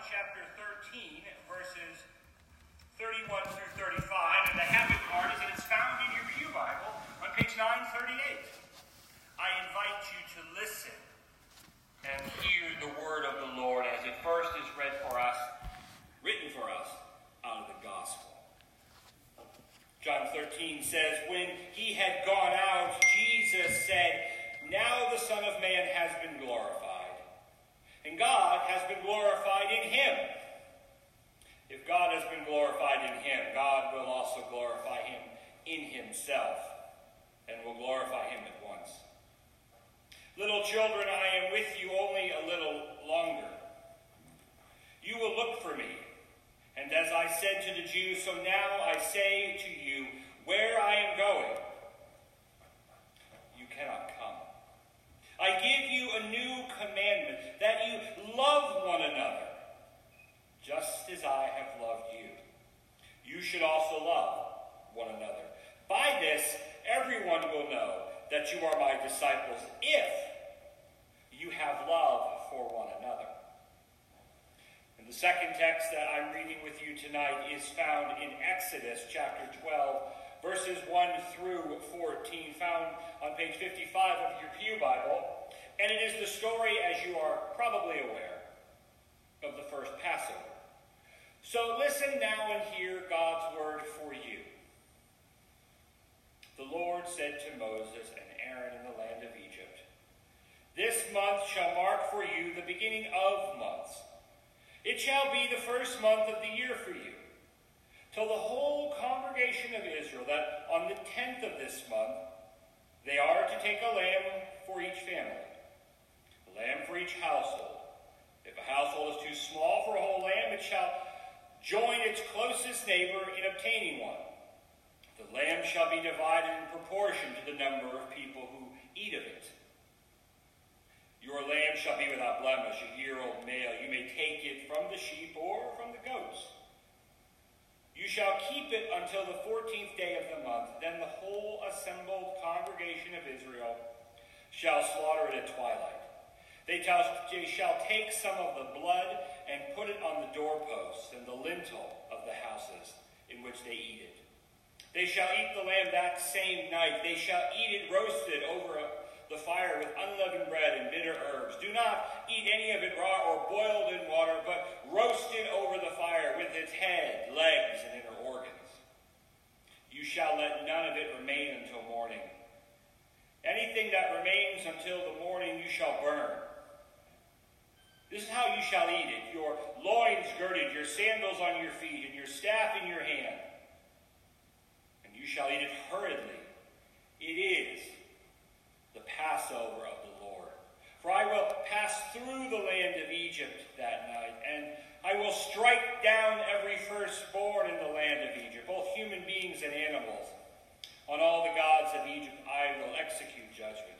chapter 13, verses 31 through 35, and the habit card is that it's found in your Pew Bible on page 938. I invite you to listen and hear the word of the Lord as it first is read for us, written for us out of the gospel. John 13 says, when he had gone out, Jesus said, "Now the Son of Man has been glorified, and God has been glorified in him. If God has been glorified in him, God will also glorify him in himself, and will glorify him at once. Little children, I am with you only a little longer. You will look for me. And as I said to the Jews, so now I say to you, where I am going, you cannot come. I give you a new commandment, that you love one another, just as I have loved you. You should also love one another. By this, everyone will know that you are my disciples, if you have love for one another." And the second text that I'm reading with you tonight is found in Exodus chapter 12, verses 1 through 14, found on page 55 of your Pew Bible. And it is the story, as you are probably aware, of the first Passover. So listen now and hear God's word for you. The Lord said to Moses and Aaron in the land of Egypt, "This month shall mark for you the beginning of months. It shall be the first month of the year for you. Till the whole congregation of Israel, that on the 10th of this month, they are to take a lamb for each family, a lamb for each household. If a household is too small for a whole lamb, it shall join its closest neighbor in obtaining one. The lamb shall be divided in proportion to the number of people who eat of it. Your lamb shall be without blemish, a year-old male. You may take it from the sheep or from the goats. You shall keep it until the 14th day of the month. Then the whole assembled congregation of Israel shall slaughter it at twilight. They shall take some of the blood and put it on the doorposts and the lintel of the houses in which they eat it. They shall eat the lamb that same night. They shall eat it roasted over the fire with unleavened bread and bitter herbs. Do not eat any of it raw or boiled in water, but roasted over the fire with its head, legs, and inner organs. You shall let none of it remain until morning. Anything that remains until the morning you shall burn. This is how you shall eat it: your loins girded, your sandals on your feet, and your staff in your hand. And you shall eat it hurriedly. It is the Passover of the Lord. For I will pass through the land of Egypt that night, and I will strike down every firstborn in the land of Egypt, both human beings and animals. On all the gods of Egypt I will execute judgment.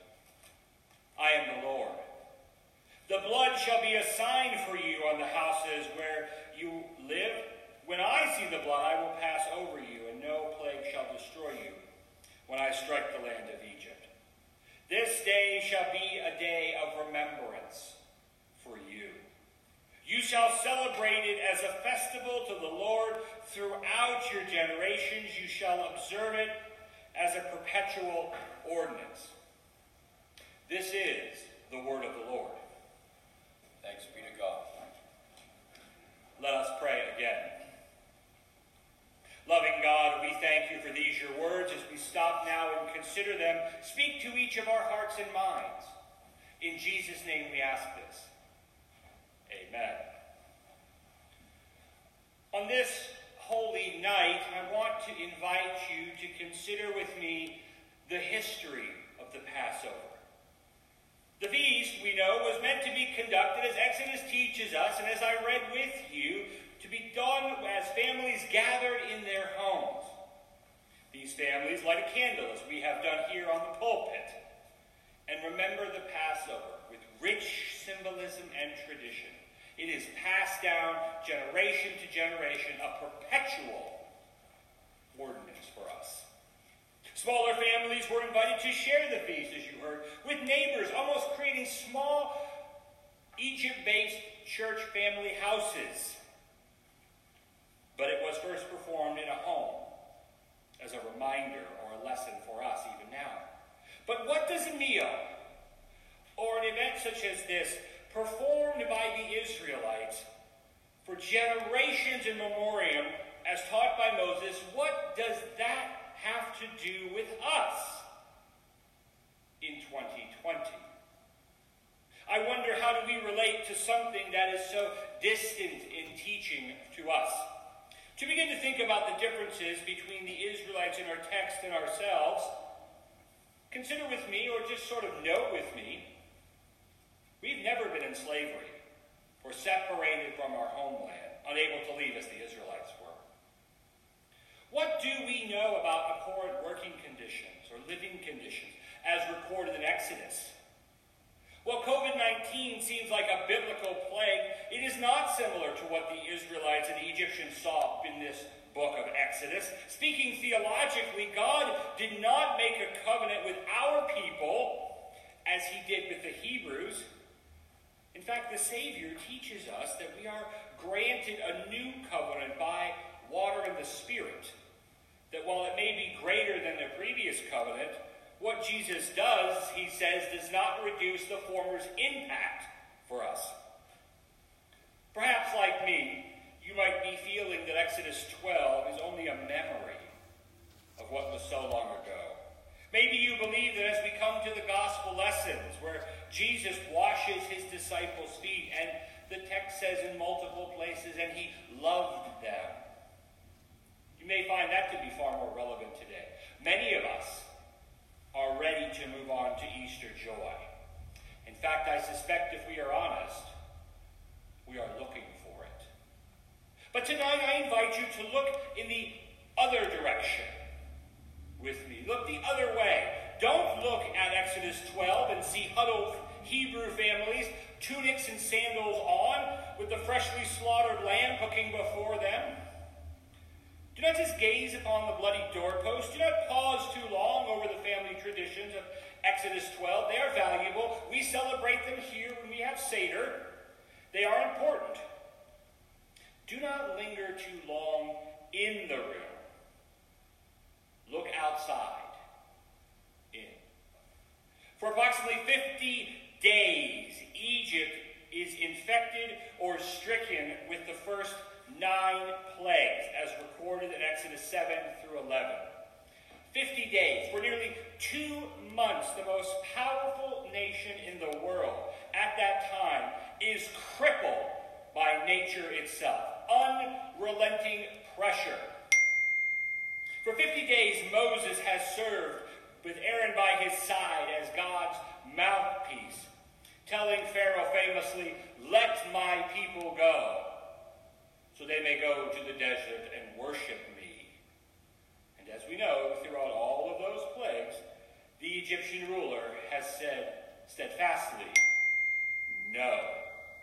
I am the Lord. The blood shall be a sign for you on the houses where you live. When I see the blood, I will pass over you, and no plague shall destroy you when I strike the land of Egypt. This day shall be a day of remembrance for you. You shall celebrate it as a festival to the Lord throughout your generations. You shall observe it as a perpetual ordinance." This is the word of the Lord. Thanks be to God. Let us pray again. Loving God, we thank you for these your words as we stop now and consider them. Speak to each of our hearts and minds. In Jesus' name we ask this. Amen. On this holy night, I want to invite you to consider with me the history of the Passover. The feast, we know, was meant to be conducted as Exodus teaches us, and as I read with you, to be done as families gathered in their homes. These families light a candle, as we have done here on the pulpit, and remember the Passover with rich symbolism and tradition. It is passed down generation to generation, a perpetual ordinance for us. Smaller families were invited to share the feast, as you heard, with neighbors, almost creating small Egypt-based church family houses. But it was first performed in a home as a reminder or a lesson for us even now. But what does a meal or an event such as this, performed by the Israelites for generations in memoriam, as taught by Moses, what does that have to do with us in 2020? I wonder, how do we relate to something that is so distant in teaching to us? To begin to think about the differences between the Israelites in our text and ourselves, consider with me, or just sort of note with me, we've never been in slavery or separated from our homeland, unable to leave as the Israelites were. What do we know about abhorrent working conditions or living conditions as recorded in Exodus? Well, COVID-19 seems like a biblical plague. It is not similar to what the Israelites and the Egyptians saw in this book of Exodus. Speaking theologically, God did not make a covenant with our people as he did with the Hebrews. In fact, the Savior teaches us that we are granted a new covenant by water and the Spirit. That while it may be greater than the previous covenant, what Jesus does, he says, does not reduce the former's impact for us. Perhaps like me, you might be feeling that Exodus 12 is only a memory of what was so long ago. Maybe you believe that as we come to the gospel lessons where Jesus washes his disciples' feet, and the text says in multiple places, and he loved them. You may find that to be far more relevant today. Many of us are ready to move on to Easter joy. In fact, I suspect if we are honest, we are looking for it. But tonight I invite you to look in the other direction with me. Look the other way. Don't look at Exodus 12 and see huddled Hebrew families, tunics and sandals on, with the freshly slaughtered lamb cooking before them. Do not just gaze upon the bloody doorpost. Do not pause too long over the family traditions of Exodus 12. They are valuable. We celebrate them here when we have Seder. They are important. Do not linger too long in the room. Look outside in. For approximately 50 days, Egypt is infected or stricken with the first 9 plagues, as recorded in Exodus 7 through 11. 50 days. For nearly 2 months, the most powerful nation in the world at that time is crippled by nature itself. Unrelenting pressure. For 50 days, Moses has served with Aaron by his side as God's mouthpiece, telling Pharaoh famously, "Let my people go, so they may go to the desert and worship me." And as we know, throughout all of those plagues, the Egyptian ruler has said steadfastly, "No."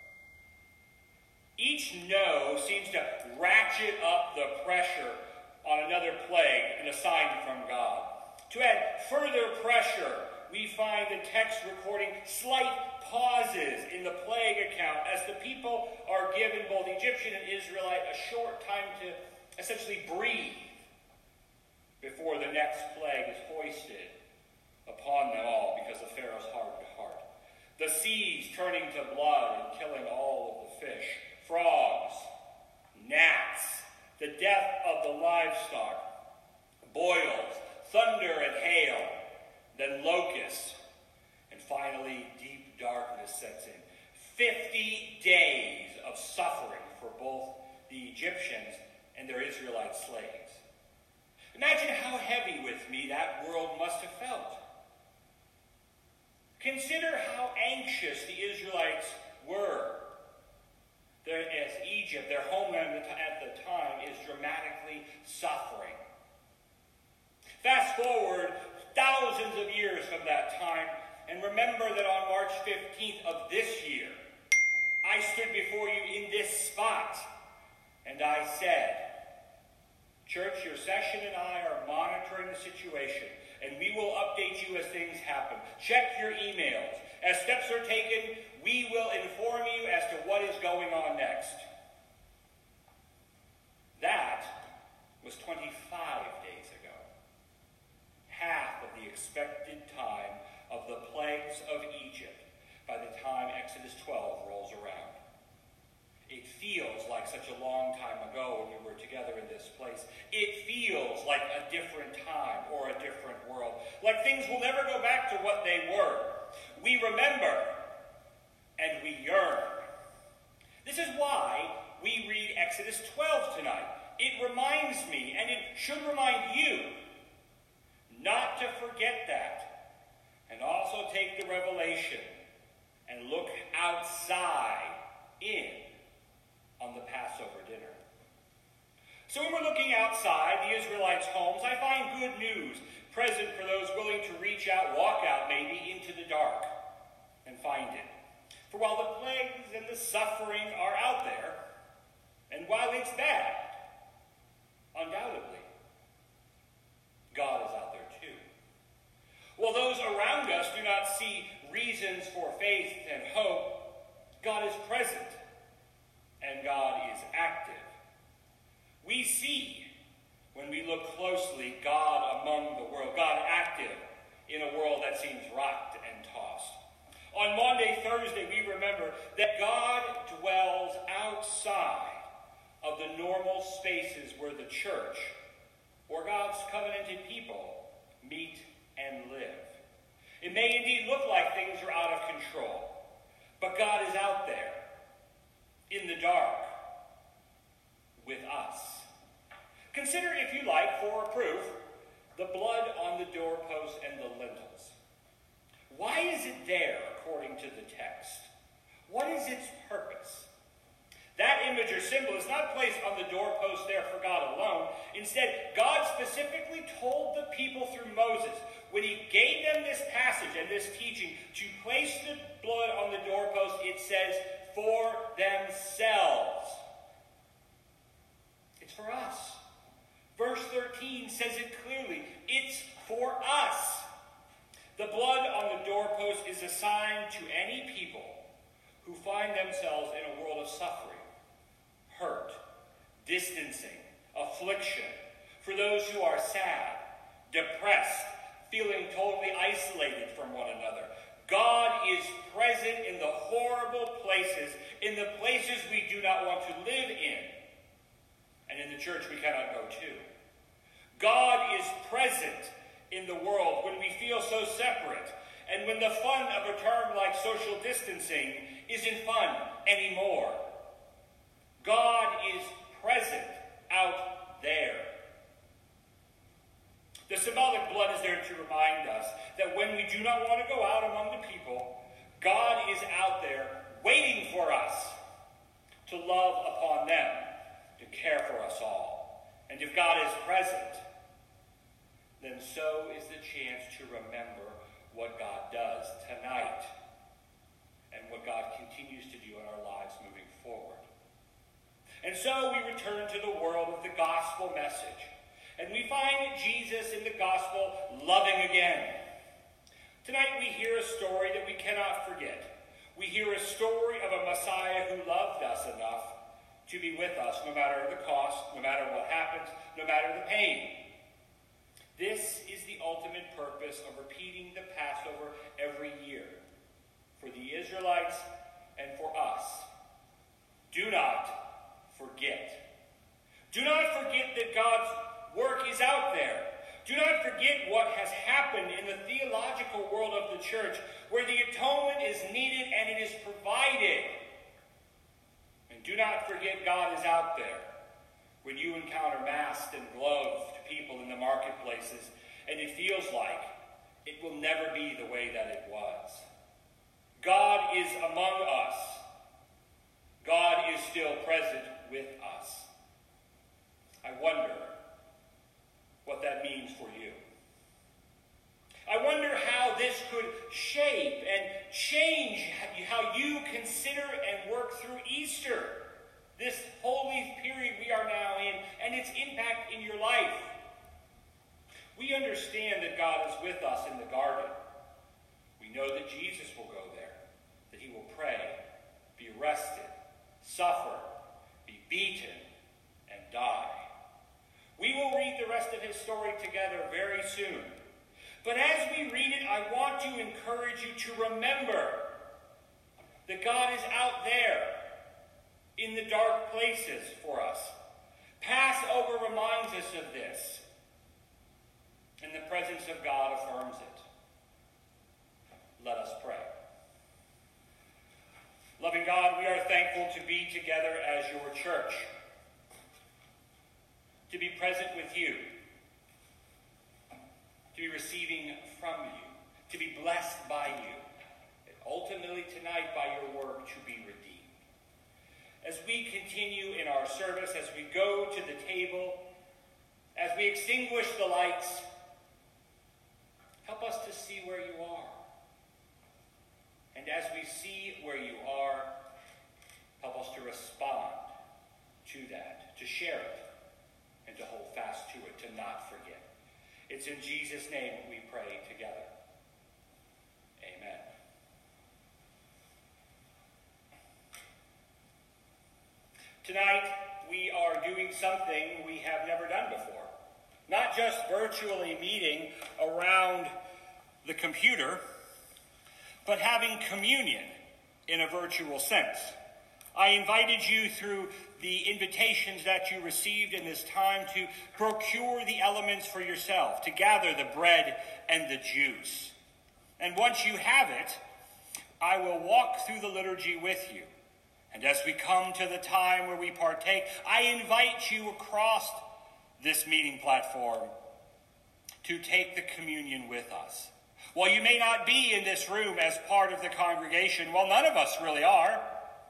Each no seems to ratchet up the pressure on another plague and assigned from God. To add further pressure, we find the text recording slight pauses in the plague account as the people are given, both Egyptian and Israelite, a short time to essentially breathe before the next plague is hoisted upon them all because of Pharaoh's hard heart. The seas turning to blood and killing all of the fish, frogs, gnats, the death of the livestock, boils, thunder and hail, then locusts, and finally deep darkness sets in. 50 days of suffering for both the Egyptians and their Israelite slaves. Imagine how heavy with me that world must have felt. Consider how anxious the Israelites were. As Egypt, their homeland at the time, is dramatically suffering. Fast forward thousands of years from that time, and remember that on March 15th of this year, I stood before you in this spot, and I said, "Church, your session and I are monitoring the situation, and we will update you as things happen. Check your emails. As steps are taken, we will inform you as to what is going on next. That was 25 days ago. Half of the expected time of the plagues of Egypt by the time Exodus 12 rolls around. It feels like such a long time ago when we were together in this place. It feels like a different time or a different world. Like things will never go back to what they were. We remember and we yearn. This is why we read Exodus 12 tonight. It reminds me, and it should remind you, not to forget that. And also take the revelation and look outside in on the Passover dinner. So when we're looking outside the Israelites' homes, I find good news present for those willing to reach out, walk out maybe into the dark and find it. For while the plagues and the suffering are out there, and while it's bad, undoubtedly, God is out there too. While those around us do not see reasons for faith and hope, God is present and God is active. We see, when we look closely, God among the world, God active in a world that seems rocked and tossed. On Maundy Thursday, we remember that God dwells outside of the normal spaces where the church, or God's covenanted people, meet and live. It may indeed look like things are out of control, but God is out there, in the dark, with us. Consider, if you like, for proof, the blood on the doorposts and the lintels. Why is it there, according to the text? What is its purpose? That image or symbol is not placed on the doorpost there for God alone. Instead, God specifically told the people through Moses, when he gave them this passage and this teaching, to place the blood on the doorpost, it says, for themselves. It's for us. Verse 13 says it clearly. It's for us. The blood on the doorpost is a sign to any people who find themselves in a world of suffering, hurt, distancing, affliction. For those who are sad, depressed, feeling totally isolated from one another. God is present in the horrible places, in the places we do not want to live in, and in the church we cannot go to. God is present in the world when we feel so separate, and when the fun of a term like social distancing isn't fun anymore. God is present out there. The symbolic blood is there to remind us that when we do not want to go out among the people, God is out there waiting for us to love upon them, to care for us all. And if God is present, then so is the chance to remember what God does tonight and what God continues to do in our lives moving forward. And so we return to the world of the gospel message. And we find Jesus in the gospel loving again. Tonight we hear a story that we cannot forget. We hear a story of a Messiah who loved us enough to be with us no matter the cost, no matter what happens, no matter the pain. This is the ultimate purpose of repeating the Passover every year for the Israelites and for us. Do not forget. Do not forget that God's work is out there. Do not forget what has happened in the theological world of the church, where the atonement is needed and it is provided. And do not forget God is out there when you encounter masked and gloved people in the marketplaces, and it feels like it will never be the way that it was. God is among us. God is still present with us. I wonder what that means for you. I wonder how this could shape and change how you consider and work through Easter, this holy period we are now in, and its impact in your life. We understand that God is with us in the garden. We know that Jesus will go there. arrested, suffer, be beaten, and die. We will read the rest of his story together very soon. But as we read it, I want to encourage you to remember that God is out there in the dark places for us. Passover reminds us of this, and the presence of God affirms it. Let us pray. Loving God, we are thankful to be together as your church, to be present with you, to be receiving from you, to be blessed by you, and ultimately tonight by your work to be redeemed. As we continue in our service, as we go to the table, as we extinguish the lights, help us to see where you are. And as we see where you are, help us to respond to that, to share it, and to hold fast to it, to not forget. It's in Jesus' name we pray together. Amen. Tonight, we are doing something we have never done before. Not just virtually meeting around the computer, but having communion in a virtual sense. I invited you through the invitations that you received in this time to procure the elements for yourself, to gather the bread and the juice. And once you have it, I will walk through the liturgy with you. And as we come to the time where we partake, I invite you across this meeting platform to take the communion with us. While you may not be in this room as part of the congregation, well, none of us really are,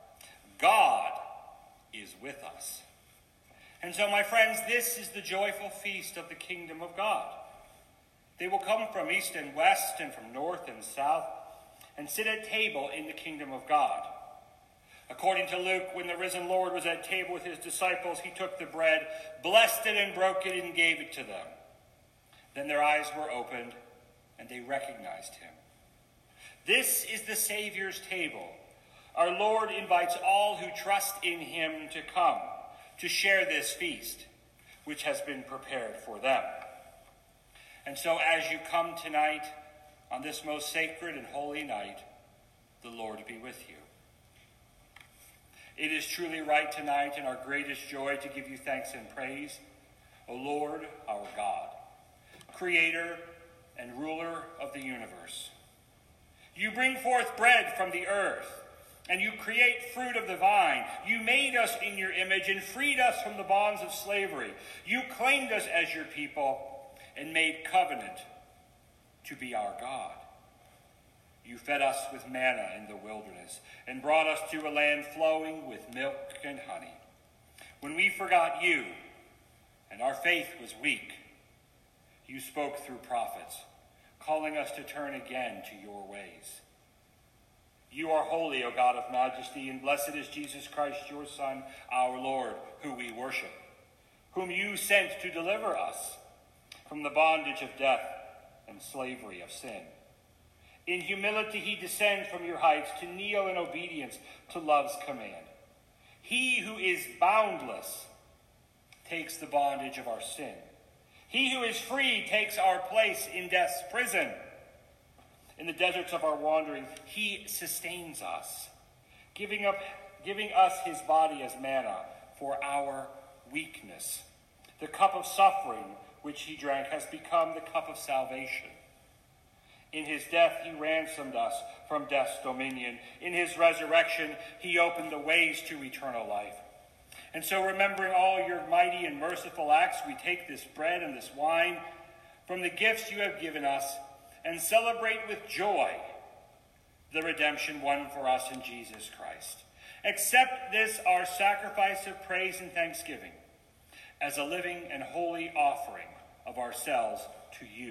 God is with us. And so, my friends, this is the joyful feast of the kingdom of God. They will come from east and west and from north and south and sit at table in the kingdom of God. According to Luke, when the risen Lord was at table with his disciples, he took the bread, blessed it and broke it and gave it to them. Then their eyes were opened and they recognized him. This is the Savior's table. Our Lord invites all who trust in him to come to share this feast, which has been prepared for them. And so as you come tonight, on this most sacred and holy night, the Lord be with you. It is truly right tonight and our greatest joy to give you thanks and praise, O Lord, our God, creator and ruler of the universe. You bring forth bread from the earth, and you create fruit of the vine. You made us in your image and freed us from the bonds of slavery. You claimed us as your people and made covenant to be our God. You fed us with manna in the wilderness and brought us to a land flowing with milk and honey. When we forgot you and our faith was weak, you spoke through prophets, calling us to turn again to your ways. You are holy, O God of majesty, and blessed is Jesus Christ, your Son, our Lord, who we worship, whom you sent to deliver us from the bondage of death and slavery of sin. In humility he descends from your heights to kneel in obedience to love's command. He who is boundless takes the bondage of our sin. He who is free takes our place in death's prison. In the deserts of our wandering, he sustains us, giving us his body as manna for our weakness. The cup of suffering which he drank has become the cup of salvation. In his death, he ransomed us from death's dominion. In his resurrection, he opened the ways to eternal life. And so, remembering all your mighty and merciful acts, we take this bread and this wine from the gifts you have given us and celebrate with joy the redemption won for us in Jesus Christ. Accept this, our sacrifice of praise and thanksgiving, as a living and holy offering of ourselves to you,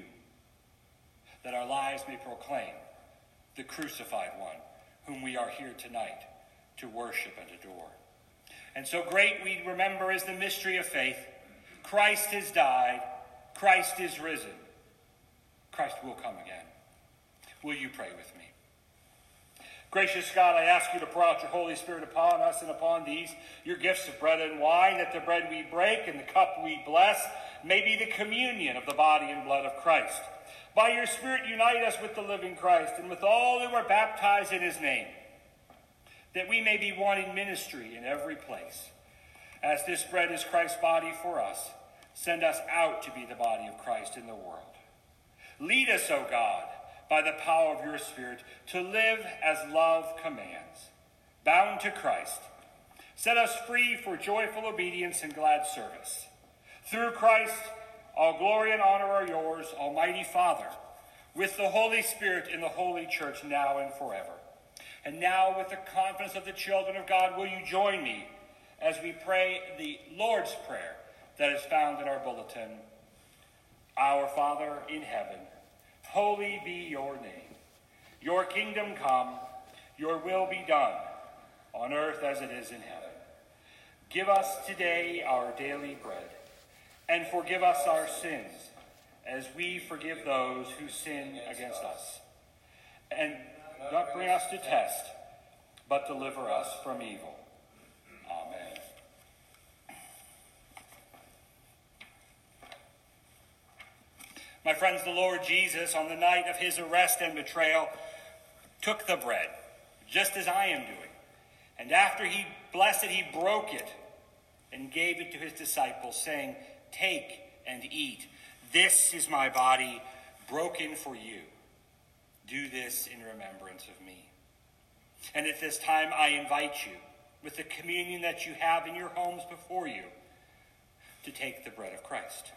that our lives may proclaim the crucified one, whom we are here tonight to worship and adore. And so great we remember is the mystery of faith. Christ has died. Christ is risen. Christ will come again. Will you pray with me? Gracious God, I ask you to pour out your Holy Spirit upon us and upon these, your gifts of bread and wine, that the bread we break and the cup we bless may be the communion of the body and blood of Christ. By your Spirit, unite us with the living Christ and with all who are baptized in his name, that we may be one in ministry in every place. As this bread is Christ's body for us, send us out to be the body of Christ in the world. Lead us, O God, by the power of your Spirit, to live as love commands, bound to Christ. Set us free for joyful obedience and glad service. Through Christ, all glory and honor are yours, Almighty Father, with the Holy Spirit in the Holy Church now and forever. And now, with the confidence of the children of God, will you join me as we pray the Lord's Prayer that is found in our bulletin? Our Father in heaven, holy be your name. Your kingdom come, your will be done, on earth as it is in heaven. Give us today our daily bread, and forgive us our sins, as we forgive those who sin against us. And do not bring us to test, but deliver us from evil. Amen. My friends, the Lord Jesus, on the night of his arrest and betrayal, took the bread, just as I am doing. And after he blessed it, he broke it and gave it to his disciples, saying, "Take and eat. This is my body broken for you. Do this in remembrance of me." And at this time, I invite you, with the communion that you have in your homes before you, to take the bread of Christ.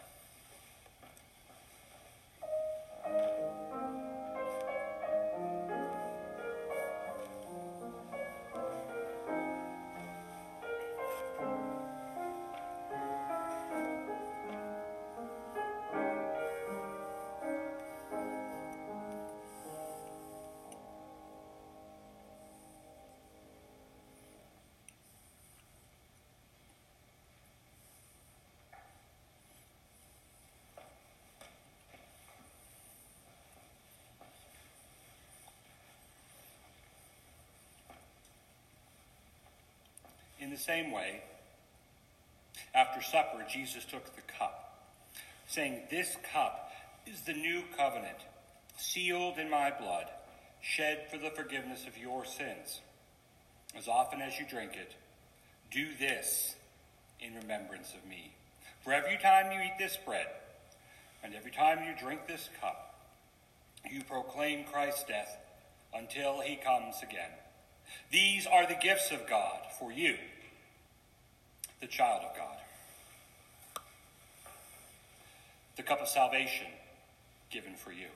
In the same way, after supper, Jesus took the cup, saying, "This cup is the new covenant, sealed in my blood, shed for the forgiveness of your sins. As often as you drink it, do this in remembrance of me. For every time you eat this bread, and every time you drink this cup, you proclaim Christ's death until he comes again. These are the gifts of God for you, the child of God. The cup of salvation given for you."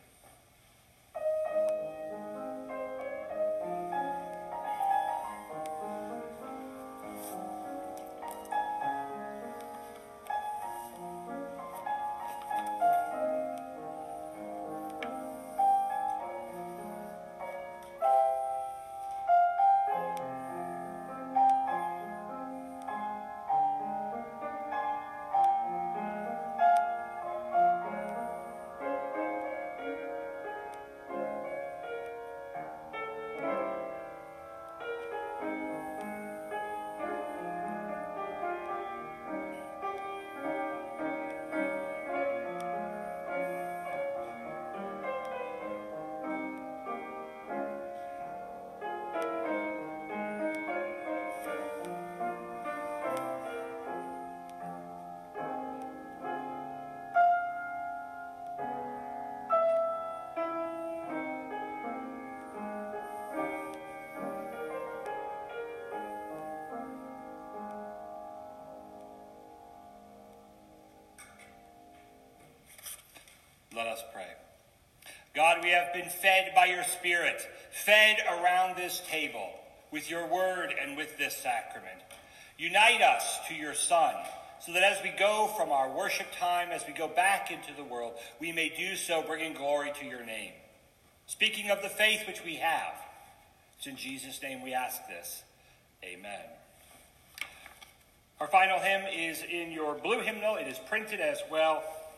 Let us pray. God, we have been fed by your Spirit, fed around this table with your word and with this sacrament. Unite us to your Son, so that as we go from our worship time, as we go back into the world, we may do so bringing glory to your name. Speaking of the faith which we have, it's in Jesus' name we ask this. Amen. Our final hymn is in your blue hymnal. It is printed as well.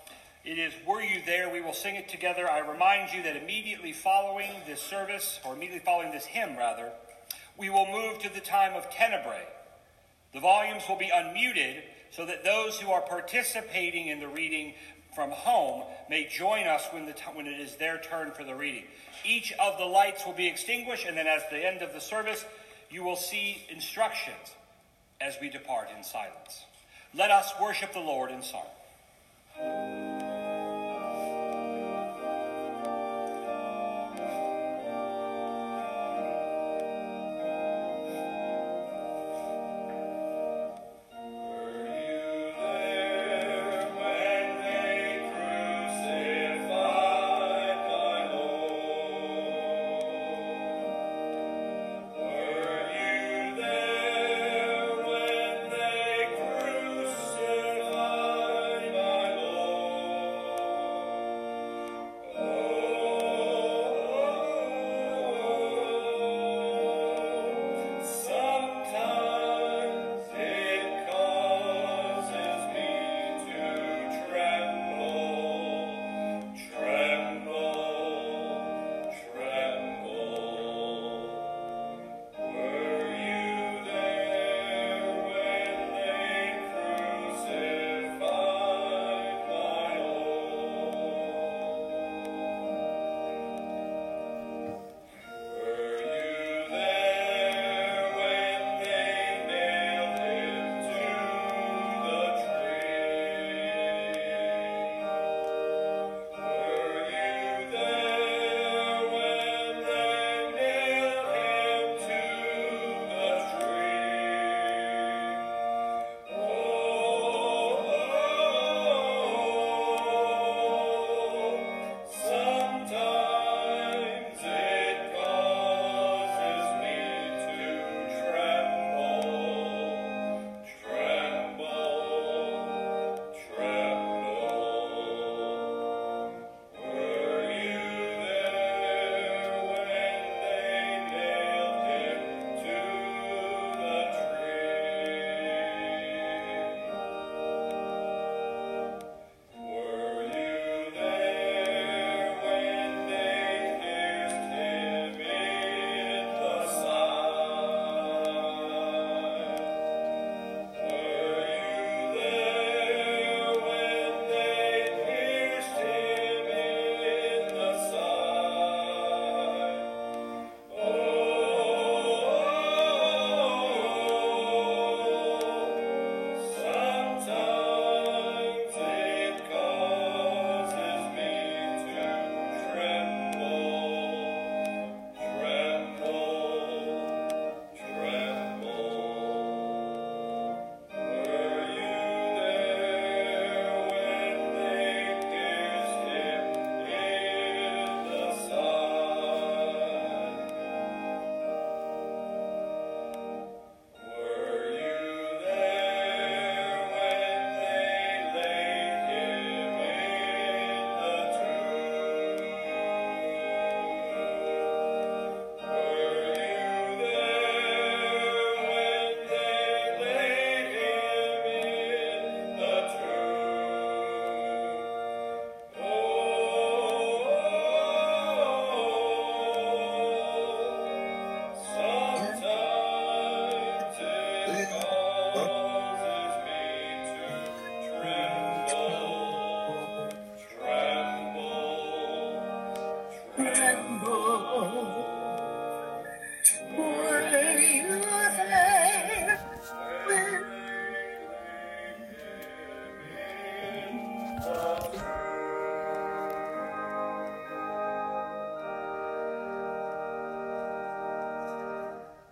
It is "Were You There?" We will sing it together. I remind you that immediately following this service, or immediately following this hymn, rather, we will move to the time of Tenebrae. The volumes will be unmuted so that those who are participating in the reading from home may join us when it is their turn for the reading. Each of the lights will be extinguished, and then at the end of the service, you will see instructions as we depart in silence. Let us worship the Lord in song.